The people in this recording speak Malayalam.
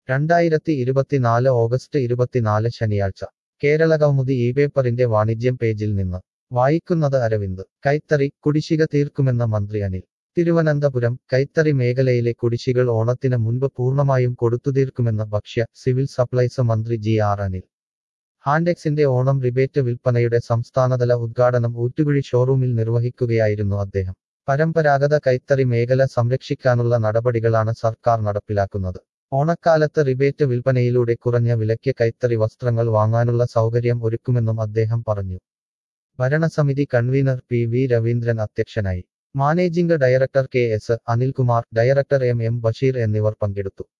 2024 ഓഗസ്റ്റ് 24 ശനിയാഴ്ച കേരളകൗമുദി ഈ പേപ്പറിന്റെ വാണിജ്യം പേജിൽ നിന്ന് വായിക്കുന്നത് അരവിന്ദ്. കൈത്തറി കുടിശ്ശിക തീർക്കുമെന്ന മന്ത്രി അനിൽ. തിരുവനന്തപുരം കൈത്തറി മേഖലയിലെ കുടിശ്ശികൾ ഓണത്തിന് മുൻപ് പൂർണ്ണമായും കൊടുത്തുതീർക്കുമെന്ന് ഭക്ഷ്യ, സിവിൽ സപ്ലൈസ് മന്ത്രി ജി.ആർ. അനിൽ. ഹാൻഡെക്സിന്റെ ഓണം റിബേറ്റ് വിൽപ്പനയുടെ സംസ്ഥാനതല ഉദ്ഘാടനം ഊറ്റുകുഴി ഷോറൂമിൽ നിർവഹിക്കുകയായിരുന്നു അദ്ദേഹം. പരമ്പരാഗത കൈത്തറി മേഖല സംരക്ഷിക്കാനുള്ള നടപടികളാണ് സർക്കാർ നടപ്പിലാക്കുന്നത്. ഓണക്കാലത്ത് റിബേറ്റ് വിൽപ്പനയിലൂടെ കുറഞ്ഞ വിലയ്ക്ക് കൈത്തറി വസ്ത്രങ്ങൾ വാങ്ങാനുള്ള സൗകര്യം ഒരുക്കുമെന്നും അദ്ദേഹം പറഞ്ഞു. ഭരണസമിതി കൺവീനർ പി.വി. രവീന്ദ്രൻ അധ്യക്ഷനായി. Managing director K S. Anilkumar, director M. Basheer എന്നിവർ പങ്കെടുത്തു.